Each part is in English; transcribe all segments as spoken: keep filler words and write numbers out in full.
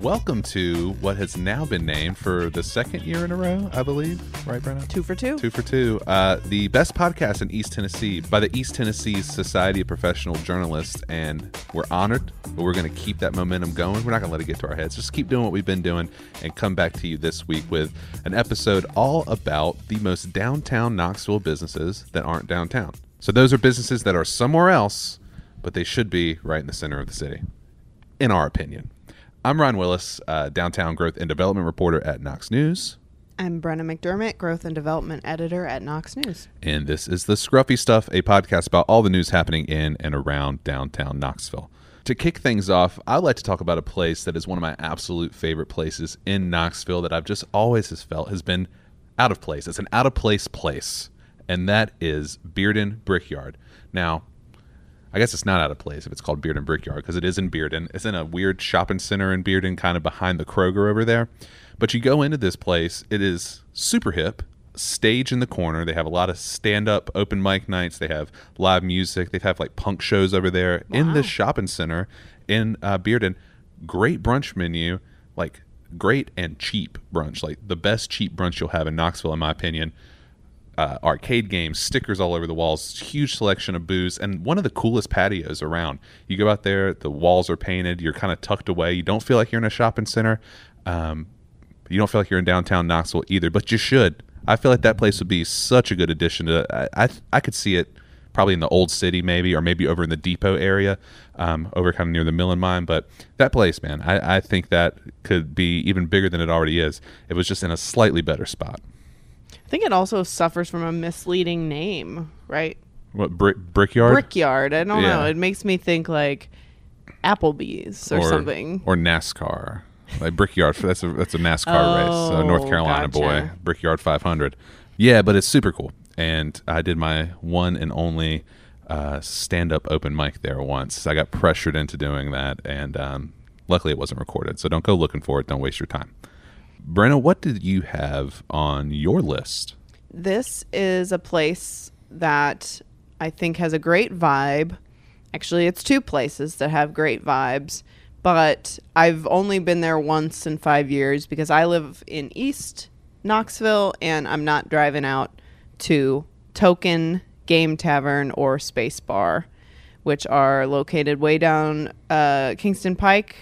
welcome to what has now been named for the second year in a row, I believe. Right, Brenna? Two for two. Two for two. Uh, the best podcast in East Tennessee by the East Tennessee Society of Professional Journalists. And we're honored, but we're going to keep that momentum going. We're not going to let it get to our heads. Just keep doing what we've been doing and come back to you this week with an episode all about the most downtown Knoxville businesses that aren't downtown. So those are businesses that are somewhere else, but they should be right in the center of the city, in our opinion. I'm Ron Willis, uh, downtown growth and development reporter at Knox News. I'm Brenna McDermott, growth and development editor at Knox News. And this is The Scruffy Stuff, a podcast about all the news happening in and around downtown Knoxville. To kick things off, I'd like to talk about a place that is one of my absolute favorite places in Knoxville that I've just always has felt has been out of place. It's an out-of-place place, and that is Bearden Brickyard. Now, I guess it's not out of place if it's called Bearden Brickyard because it is in Bearden. It's in a weird shopping center in Bearden, kind of behind the Kroger over there. But you go into this place, it is super hip, stage in the corner. They have a lot of stand-up open mic nights. They have live music. They have like punk shows over there wow. in this shopping center in uh, Bearden. Great brunch menu, like great and cheap brunch, like the best cheap brunch you'll have in Knoxville, in my opinion. Uh, arcade games, stickers all over the walls, huge selection of booze, and one of the coolest patios around. You go out there, the walls are painted, you're kind of tucked away. You don't feel like you're in a shopping center. Um, you don't feel like you're in downtown Knoxville either, but you should. I feel like that place would be such a good addition to I, I, I could see it probably in the old city maybe, or maybe over in the depot area, um, over kind of near the Millen Mine. But that place, man, I, I think that could be even bigger than it already is. It was just in a slightly better spot. I think it also suffers from a misleading name, right? What, brick, Brickyard? Brickyard. I don't yeah. know. It makes me think like Applebee's or, or something. Or NASCAR. Like Brickyard. That's a, that's a NASCAR oh, race. A North Carolina gotcha. boy. Brickyard five hundred. Yeah, but it's super cool. And I did my one and only uh, stand-up open mic there once. I got pressured into doing that, and um, luckily it wasn't recorded. So don't go looking for it. Don't waste your time. Brenna, what did you have on your list? This is a place that I think has a great vibe. Actually, it's two places that have great vibes, but I've only been there once in five years because I live in East Knoxville and I'm not driving out to Token, Game Tavern, or Space Bar, which are located way down uh, Kingston Pike.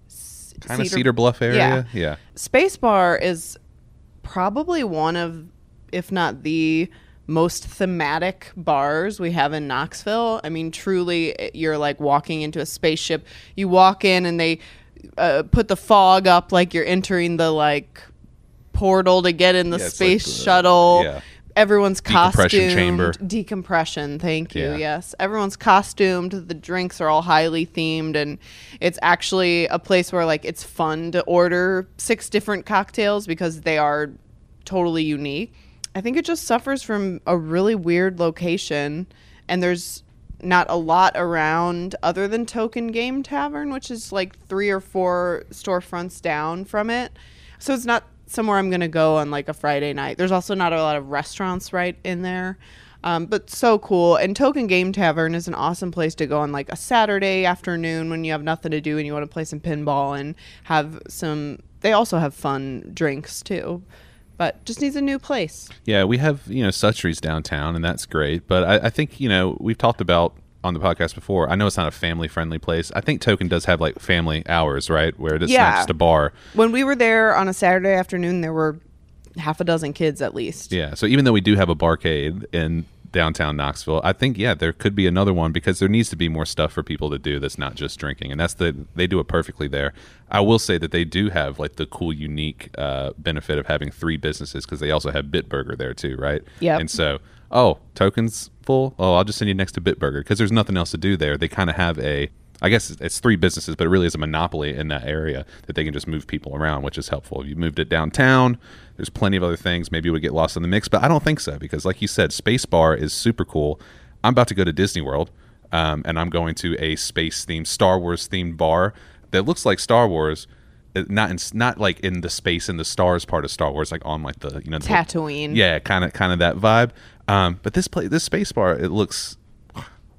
Kind of Cedar, Cedar Bluff area? Yeah. yeah. Space Bar is probably one of, if not the most thematic bars we have in Knoxville. I mean, truly, you're like walking into a spaceship. You walk in and they uh, put the fog up like you're entering the like portal to get in the yeah, space like the, shuttle. Yeah. Everyone's costumed. Decompression chamber. Decompression, thank you, yeah. yes. Everyone's costumed. The drinks are all highly themed, and it's actually a place where, like, it's fun to order six different cocktails because they are totally unique. I think it just suffers from a really weird location, and there's not a lot around other than Token Game Tavern, which is, like, three or four storefronts down from it. So it's not somewhere I'm going to go on like a Friday night. There's also not a lot of restaurants right in there. Um, but so cool. And Token Game Tavern is an awesome place to go on like a Saturday afternoon when you have nothing to do and you want to play some pinball and have some, they also have fun drinks too, but just needs a new place. Yeah, we have, you know, Suttrie's downtown and that's great. But I, I think, you know, we've talked about on the podcast before, I know it's not a family-friendly place. I think Token does have, like, family hours, right? Where it's yeah. not just a bar. When we were there on a Saturday afternoon, there were half a dozen kids at least. Yeah, so even though we do have a barcade in downtown Knoxville, I think, yeah, there could be another one because there needs to be more stuff for people to do that's not just drinking. And that's the, they do it perfectly there. I will say that they do have, like, the cool, unique uh, benefit of having three businesses because they also have Bitburger there, too, right? Yeah. And so, oh, Token's full? Oh, I'll just send you next to Bitburger because there's nothing else to do there. They kind of have a, I guess it's three businesses, but it really is a monopoly in that area that they can just move people around, which is helpful. If you moved it downtown, there's plenty of other things. Maybe it would get lost in the mix, but I don't think so because like you said, Space Bar is super cool. I'm about to go to Disney World, um, and I'm going to a space-themed, Star Wars-themed bar that looks like Star Wars, not in, not like in the space and the stars part of Star Wars, like on like the, you know, the, Tatooine. yeah, kind of kind of that vibe. Um, but this place, this Space Bar, it looks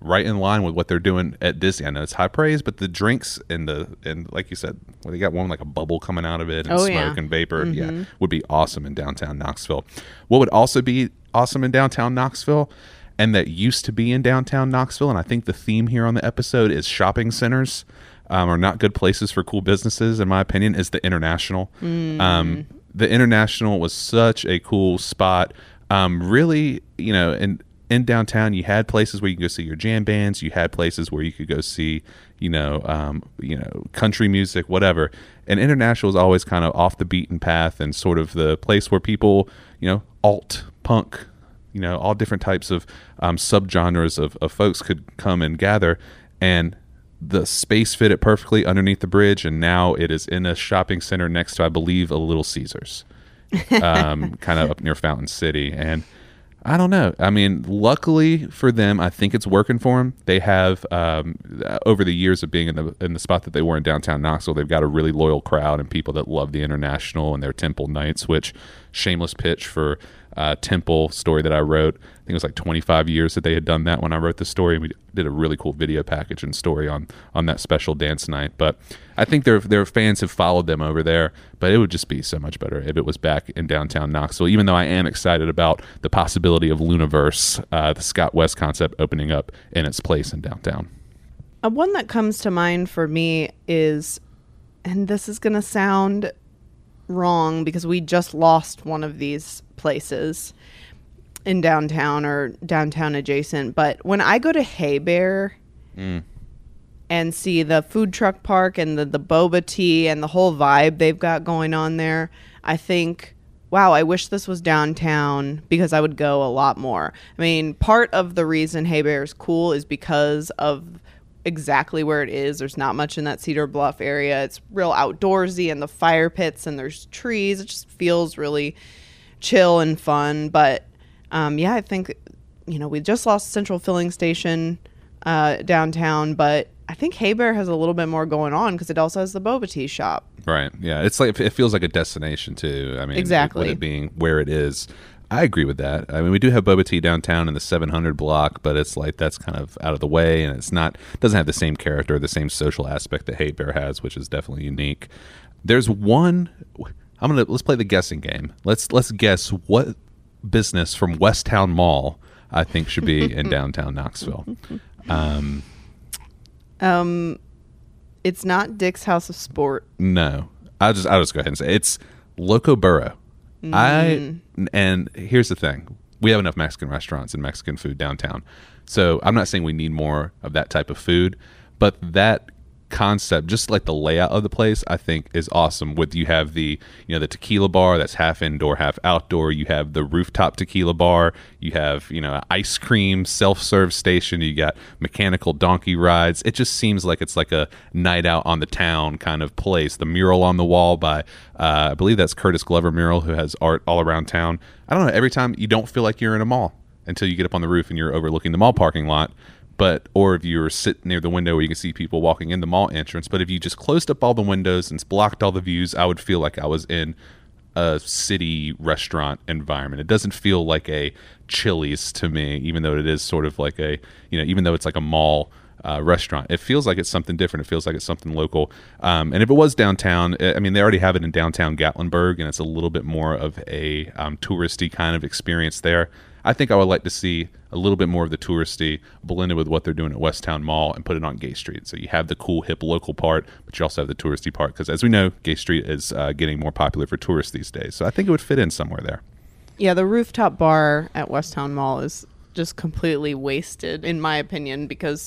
right in line with what they're doing at Disney. I know it's high praise, but the drinks and the and like you said, well, they got one like a bubble coming out of it and oh, smoke yeah. and vapor. Mm-hmm. Yeah, would be awesome in downtown Knoxville. What would also be awesome in downtown Knoxville, and that used to be in downtown Knoxville, and I think the theme here on the episode is shopping centers um, are not good places for cool businesses, in my opinion, is the International. Mm. Um, the International was such a cool spot. Um, really, you know, in in downtown, you had places where you could go see your jam bands. You had places where you could go see, you know, um, you know, country music, whatever. And International is always kind of off the beaten path and sort of the place where people, you know, alt punk, you know, all different types of um, subgenres of, of folks could come and gather. And the space fit it perfectly underneath the bridge. And now it is in a shopping center next to, I believe, a Little Caesars, um, kind of up near Fountain City. And I don't know. I mean, luckily for them, I think it's working for them. They have, um, over the years of being in the in the spot that they were in downtown Knoxville, they've got a really loyal crowd and people that love the International and their Temple nights, which shameless pitch for uh, Temple story that I wrote. I think it was like twenty-five years that they had done that when I wrote the story. We did a really cool video package and story on on that special dance night. But I think their their fans have followed them over there. But it would just be so much better if it was back in downtown Knoxville, even though I am excited about the possibility of Luniverse, uh, the Scott West concept, opening up in its place in downtown. Uh, one that comes to mind for me is, and this is going to sound wrong because we just lost one of these places in downtown or downtown adjacent, but when I go to Hay Bear mm. and see the food truck park and the, the boba tea and the whole vibe they've got going on there, I think, wow, I wish this was downtown because I would go a lot more. I mean, part of the reason Hay Bear is cool is because of exactly where it is. There's not much in that Cedar Bluff area. It's real outdoorsy and the fire pits and there's trees. It just feels really chill and fun. But um, yeah, I think, you know, we just lost Central Filling Station uh, downtown, but I think Hay Bear has a little bit more going on because it also has the boba tea shop. Right. Yeah. It's like, it feels like a destination too. I mean, exactly. With it being where it is. I agree with that. I mean, we do have boba tea downtown in the seven hundred block, but it's like that's kind of out of the way, and it's not doesn't have the same character, the same social aspect that Hay Bear has, which is definitely unique. There's one. I'm gonna let's play the guessing game. Let's let's guess what business from Westtown Mall I think should be in downtown Knoxville. Um, um, it's not Dick's House of Sport. No, I'll just I'll just go ahead and say it's Loco Burro. Mm. I and here's the thing: we have enough Mexican restaurants and Mexican food downtown, so I'm not saying we need more of that type of food, but that concept, just like the layout of the place, I think is awesome. With you have the you know the tequila bar that's half indoor, half outdoor. You have the rooftop tequila bar. You have you know ice cream self-serve station. You got mechanical donkey rides. It just seems like it's like a night out on the town kind of place. The mural on the wall by uh, I believe that's Curtis Glover mural, who has art all around town. I don't know. Every time you don't feel like you're in a mall until you get up on the roof and you're overlooking the mall parking lot. But or if you're sitting near the window where you can see people walking in the mall entrance. But if you just closed up all the windows and blocked all the views, I would feel like I was in a city restaurant environment. It doesn't feel like a Chili's to me, even though it is sort of like a, you know, even though it's like a mall uh, restaurant. It feels like it's something different. It feels like it's something local. Um, and if it was downtown, I mean, they already have it in downtown Gatlinburg, and it's a little bit more of a um, touristy kind of experience there. I think I would like to see a little bit more of the touristy blended with what they're doing at Westtown Mall and put it on Gay Street. So you have the cool, hip local part, but you also have the touristy part because, as we know, Gay Street is uh, getting more popular for tourists these days. So I think it would fit in somewhere there. Yeah, the rooftop bar at Westtown Mall is just completely wasted, in my opinion, because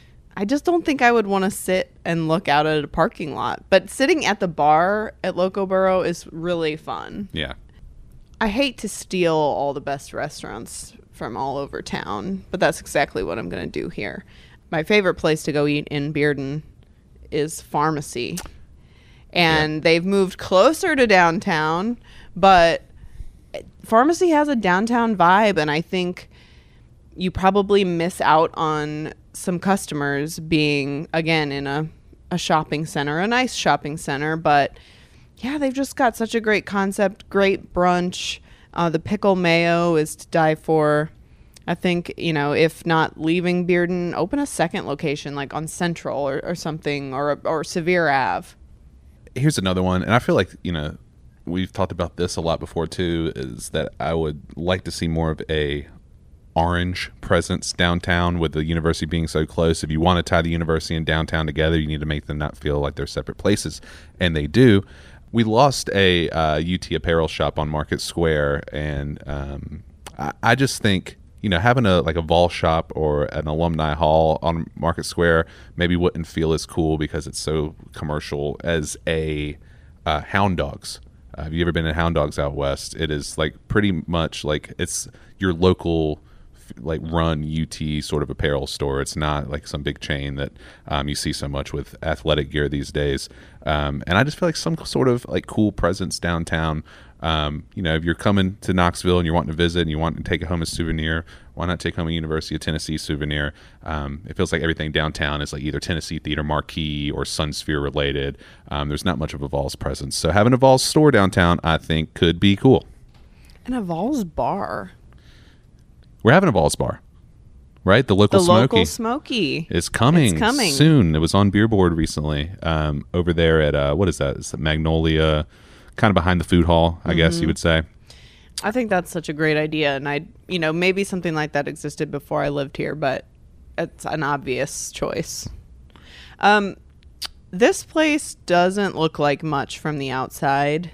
I just don't think I would want to sit and look out at a parking lot. But sitting at the bar at Loco Burro is really fun. Yeah. I hate to steal all the best restaurants from all over town, but that's exactly what I'm going to do here. My favorite place to go eat in Bearden is Pharmacy. And yeah. They've moved closer to downtown, but Pharmacy has a downtown vibe, and I think you probably miss out on some customers being, again, in a, a shopping center, a nice shopping center, but yeah, they've just got such a great concept, great brunch. Uh, the pickle mayo is to die for. I think, you know, if not leaving Bearden, open a second location like on Central or, or something, or or Sevier Ave. Here's another one, and I feel like, you know, we've talked about this a lot before too, is that I would like to see more of a orange presence downtown with the university being so close. If you want to tie the university and downtown together, you need to make them not feel like they're separate places, and they do. We lost a uh, U T apparel shop on Market Square, and um, I, I just think, you know, having a like a Vol shop or an alumni hall on Market Square maybe wouldn't feel as cool because it's so commercial as a uh, Hound Dogs. Uh, have you ever been to Hound Dogs out west? It is like pretty much like it's your local like run U T sort of apparel store. It's not like some big chain that um, you see so much with athletic gear these days. Um, and I just feel like some sort of like cool presence downtown. Um, you know, if you're coming to Knoxville and you're wanting to visit and you want to take it home as a souvenir, why not take home a University of Tennessee souvenir? Um, it feels like everything downtown is like either Tennessee Theater Marquee or Sunsphere related. Um, there's not much of a Vols presence. So having a Vols store downtown, I think, could be cool. And a Vols bar. We're having a Vols bar, right? The local the Smoky. local Smoky. It's coming, It's coming. soon. It was on Beer Board recently um, over there at, uh, what is that? It's Magnolia, kind of behind the food hall, I mm-hmm. guess you would say. I think that's such a great idea. And I, you know, maybe something like that existed before I lived here, but it's an obvious choice. Um, this place doesn't look like much from the outside.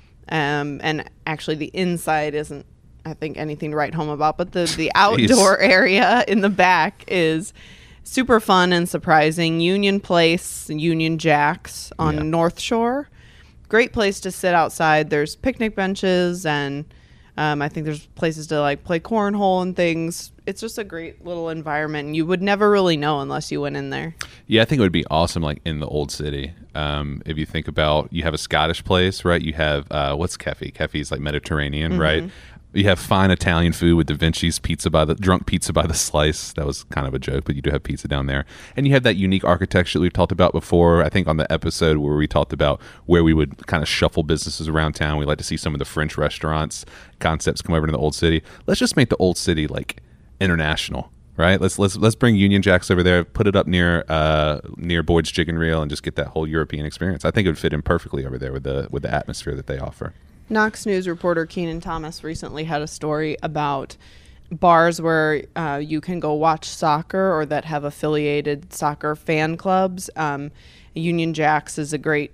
Um, and actually the inside isn't, I think, anything to write home about, but the, the outdoor area in the back is super fun and surprising. Union Place, Union Jacks on yeah. North Shore. Great place to sit outside. There's picnic benches, and um, I think there's places to like play cornhole and things. It's just a great little environment. You would never really know unless you went in there. Yeah, I think it would be awesome, like in the old city. Um, if you think about, you have a Scottish place, right? You have uh, what's Kefi? Kefi's like Mediterranean, mm-hmm. right? You have fine Italian food with Da Vinci's pizza by the drunk pizza by the slice. That was kind of a joke, but you do have pizza down there. And you have that unique architecture that we've talked about before. I think on the episode where we talked about where we would kind of shuffle businesses around town, we like to see some of the French restaurants concepts come over to the old city. Let's just make the old city like international, right? Let's let's let's bring Union Jacks over there, put it up near uh, near Boyd's Chicken Reel, and just get that whole European experience. I think it would fit in perfectly over there with the with the atmosphere that they offer. Knox News reporter Keenan Thomas recently had a story about bars where uh, you can go watch soccer or that have affiliated soccer fan clubs. Um, Union Jacks is a great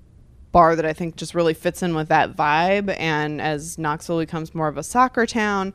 bar that I think just really fits in with that vibe. And as Knoxville becomes more of a soccer town,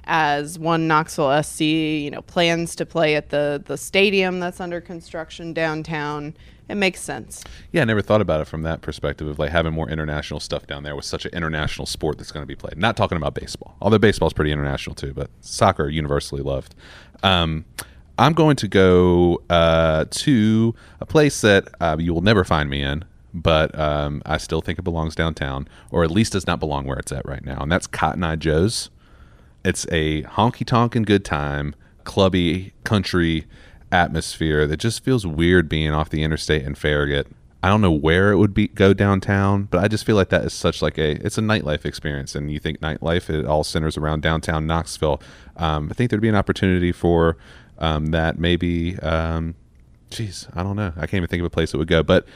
as one Knoxville S C, you know, plans to play at the the stadium that's under construction downtown, it makes sense. Yeah, I never thought about it from that perspective of like having more international stuff down there with such an international sport that's going to be played. Not talking about baseball, although baseball is pretty international too, but soccer universally loved. Um, I'm going to go uh, to a place that uh, you will never find me in, but um, I still think it belongs downtown, or at least does not belong where it's at right now, and that's Cotton Eye Joe's. It's a honky-tonkin' good time, clubby, country atmosphere that just feels weird being off the interstate in Farragut. I don't know where it would be go downtown, but I just feel like that is such like a it's a nightlife experience, and you think nightlife, it all centers around downtown Knoxville. Um, I think there'd be an opportunity for um, that maybe. Um, geez, I don't know. I can't even think of a place it would go, but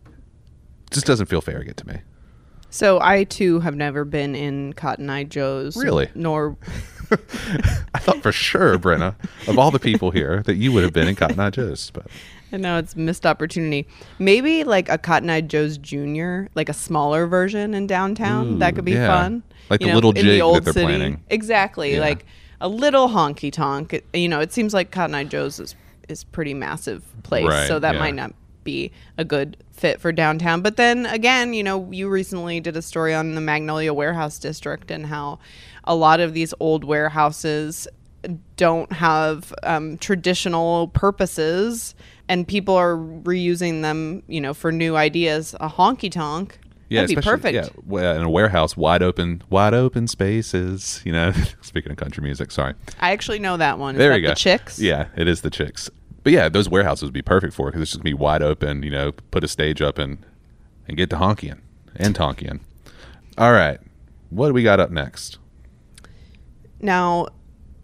it just doesn't feel Farragut to me. So I too have never been in Cotton Eye Joe's. Really? Nor. I thought for sure, Brenna, of all the people here, that you would have been in Cotton Eye Joe's. But I know it's a missed opportunity. Maybe like a Cotton Eye Joe's Junior, like a smaller version in downtown. Ooh, that could be yeah. fun. Like you the know, little in jig the old that they're city. planning. Exactly. Yeah. Like a little honky tonk. It, you know, it seems like Cotton Eye Joe's is is pretty massive place, right, so that yeah. might not be a good fit for downtown. But then again, you know, you recently did a story on the Magnolia Warehouse District and how a lot of these old warehouses don't have um, traditional purposes, and people are reusing them, you know, for new ideas. A honky tonk, yeah, that'd be perfect. Yeah, in a warehouse, wide open, wide open spaces. You know, speaking of country music, sorry. I actually know that one. Is there that you go. The Chicks? Yeah, it is the Chicks. But yeah, those warehouses would be perfect for it because it's just gonna be wide open. You know, put a stage up and and get to honkying and tonkying. All right, what do we got up next? Now,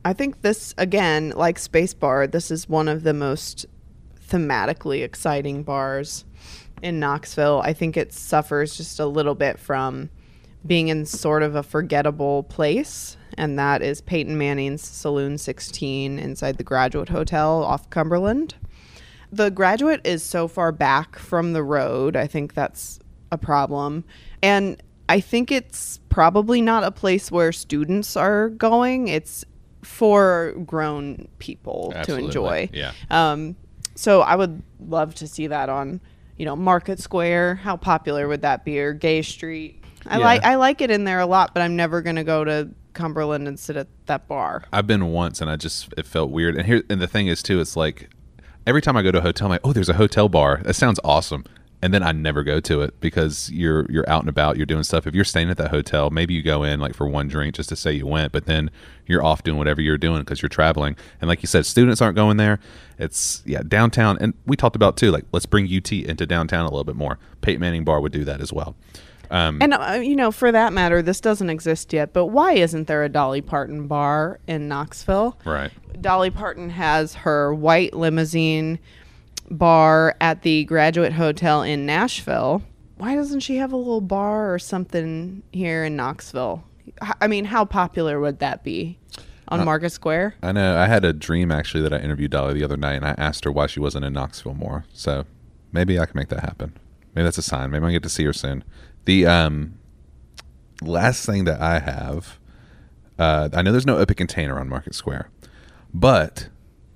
I think this, again, like Space Bar, this is one of the most thematically exciting bars in Knoxville. I think it suffers just a little bit from being in sort of a forgettable place, and that is Peyton Manning's Saloon sixteen inside the Graduate Hotel off Cumberland. The Graduate is so far back from the road. I think that's a problem. And I think it's probably not a place where students are going. It's for grown people Absolutely. to enjoy. Yeah. Um, so I would love to see that on, you know, Market Square. How popular would that be? Or Gay Street? I Yeah. like I like it in there a lot, but I'm never going to go to Cumberland and sit at that bar. I've been once, and I just it felt weird. And here, and the thing is too, it's like every time I go to a hotel, I'm like, oh, there's a hotel bar. That sounds awesome. And then I never go to it because you're you're out and about, you're doing stuff. If you're staying at that hotel, maybe you go in like for one drink just to say you went, but then you're off doing whatever you're doing because you're traveling. And like you said, students aren't going there. It's yeah downtown, and we talked about too. Like let's bring U T into downtown a little bit more. Peyton Manning Bar would do that as well. Um, And, uh, you know, for that matter, this doesn't exist yet, but why isn't there a Dolly Parton bar in Knoxville? right. Dolly Parton has her white limousine bar at the Graduate Hotel in Nashville. Why doesn't she have a little bar or something here in Knoxville? H- I mean, how popular would that be on Uh, Market Square? I know. I had a dream actually that I interviewed Dolly the other night, and I asked her why she wasn't in Knoxville more. So maybe I can make that happen. Maybe that's a sign. Maybe I get to see her soon. The um, last thing that I have, uh, I know there's no open container on Market Square, but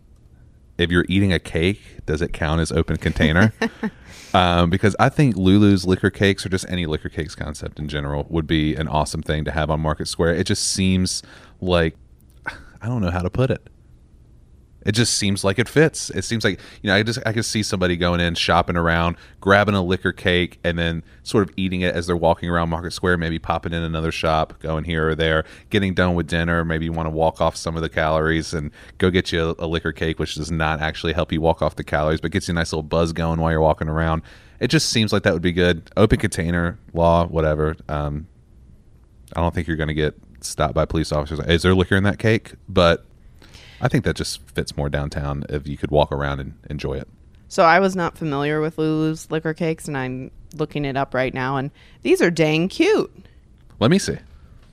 if you're eating a cake, does it count as open container? um, because I think Lulu's liquor cakes, or just any liquor cakes concept in general, would be an awesome thing to have on Market Square. It just seems like, I don't know how to put it. It just seems like it fits. It seems like, you know, I just I could see somebody going in, shopping around, grabbing a liquor cake, and then sort of eating it as they're walking around Market Square, maybe popping in another shop, going here or there, getting done with dinner. Maybe you want to walk off some of the calories and go get you a, a liquor cake, which does not actually help you walk off the calories, but gets you a nice little buzz going while you're walking around. It just seems like that would be good. Open container law, whatever. Um, I don't think you're going to get stopped by police officers. Is there liquor in that cake? But I think that just fits more downtown if you could walk around and enjoy it. So I was not familiar with Lulu's liquor cakes, and I'm looking it up right now, and these are dang cute. Let me see.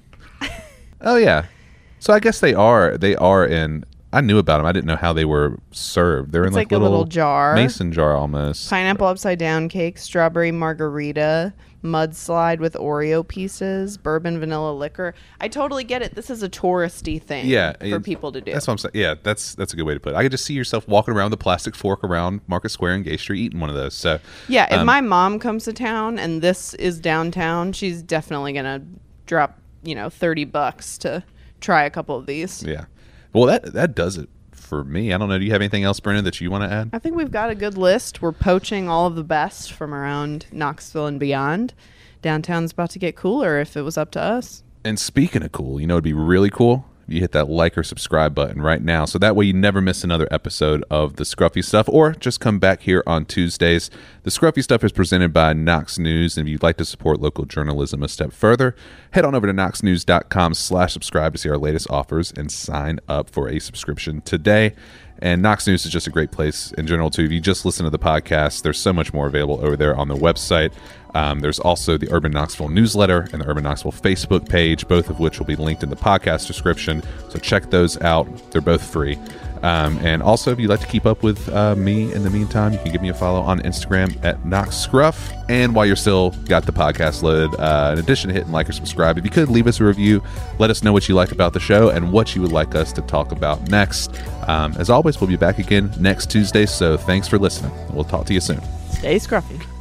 Oh yeah. So I guess they are. They are in. I knew about them. I didn't know how they were served. They're It's in like, like a little jar. mason jar almost. Pineapple upside down cake, strawberry margarita, mudslide with Oreo pieces, bourbon vanilla liquor. I totally get it. This is a touristy thing Yeah, for it- people to do. That's what I'm saying. Yeah, that's that's a good way to put it. I could just see yourself walking around with a plastic fork around Market Square and Gay Street eating one of those. So Yeah, if um, my mom comes to town and this is downtown, she's definitely going to drop, you know, thirty bucks to try a couple of these. yeah. Well, that that does it for me. I don't know. Do you have anything else, Brennan, that you want to add? I think we've got a good list. We're poaching all of the best from around Knoxville and beyond. Downtown's about to get cooler if it was up to us. And speaking of cool, you know, it'd be really cool if you hit that like or subscribe button right now. So that way you never miss another episode of The Scruffy Stuff, or just come back here on Tuesdays. The Scruffy Stuff is presented by Knox News. And if you'd like to support local journalism a step further, head on over to knoxnews.com slash subscribe to see our latest offers and sign up for a subscription today. And Knox News is just a great place in general, too. If you just listen to the podcast, there's so much more available over there on the website. Um, there's also the Urban Knoxville newsletter and the Urban Knoxville Facebook page, both of which will be linked in the podcast description. So check those out. They're both free. Um, and also, if you'd like to keep up with uh, me in the meantime, you can give me a follow on Instagram at KnoxScruff. And while you're still got the podcast loaded, uh, in addition to hitting like or subscribe, if you could leave us a review, let us know what you like about the show and what you would like us to talk about next. Um, as always, we'll be back again next Tuesday. So thanks for listening. We'll talk to you soon. Stay scruffy.